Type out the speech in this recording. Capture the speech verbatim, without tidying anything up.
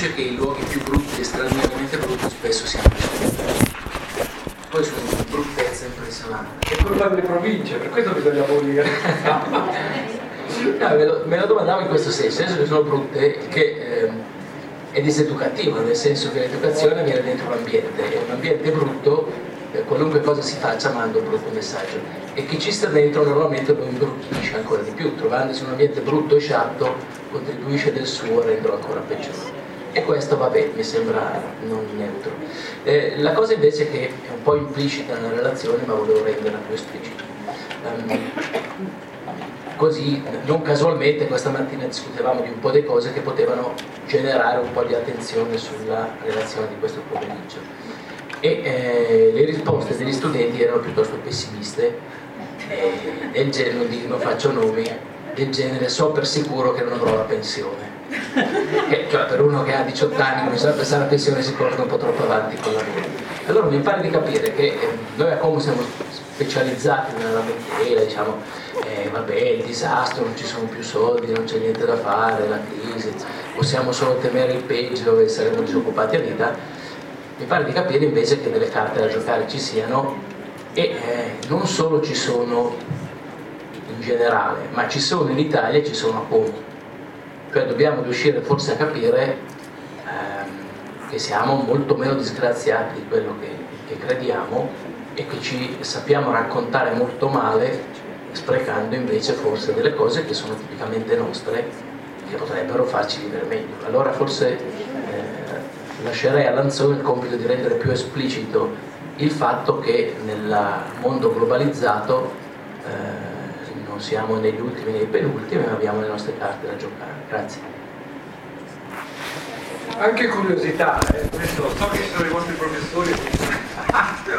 dice che i luoghi più brutti e straordinariamente brutti spesso siano gli studenti. Poi sono di bruttezza impressionante. È colpa delle province, per questo bisogna abolire. No, me, lo, me lo domandavo in questo senso, adesso che sono brutte, che eh, è diseducativo, nel senso che l'educazione viene dentro l'ambiente, e un ambiente brutto, eh, qualunque cosa si faccia manda un brutto messaggio, e chi ci sta dentro normalmente lo imbruttisce ancora di più, trovandosi in un ambiente brutto e sciatto contribuisce del suo a renderlo ancora peggiore. E questo, vabbè, mi sembra non neutro. Eh, la cosa invece che è un po' implicita nella relazione, ma volevo renderla più esplicita. Um, Così, non casualmente, questa mattina discutevamo di un po' di cose che potevano generare un po' di attenzione sulla relazione di questo pomeriggio. E eh, le risposte degli studenti erano piuttosto pessimiste, eh, del genere, non, dico, non faccio nomi, del genere: so per sicuro che non avrò la pensione. Che, cioè, per uno che ha diciotto anni, non sa pensare alla pensione, si porta un po' troppo avanti con la lavoro. Allora mi pare di capire che eh, noi a Como siamo specializzati nella lamentela, diciamo, eh, vabbè, il disastro, non ci sono più soldi, non c'è niente da fare, la crisi, possiamo solo temere il peggio e saremo disoccupati a vita. Mi pare di capire invece che delle carte da giocare ci siano, e eh, non solo ci sono in generale, ma ci sono in Italia e ci sono a Como. Cioè dobbiamo riuscire forse a capire ehm, che siamo molto meno disgraziati di quello che, che crediamo, e che ci sappiamo raccontare molto male, sprecando invece forse delle cose che sono tipicamente nostre, che potrebbero farci vivere meglio. Allora forse eh, lascerei a Lanzone il compito di rendere più esplicito il fatto che nel mondo globalizzato eh, non siamo negli ultimi nei penultimi, ma abbiamo le nostre carte da giocare. Grazie. Anche curiosità, eh, questo, so che ci sono i vostri professori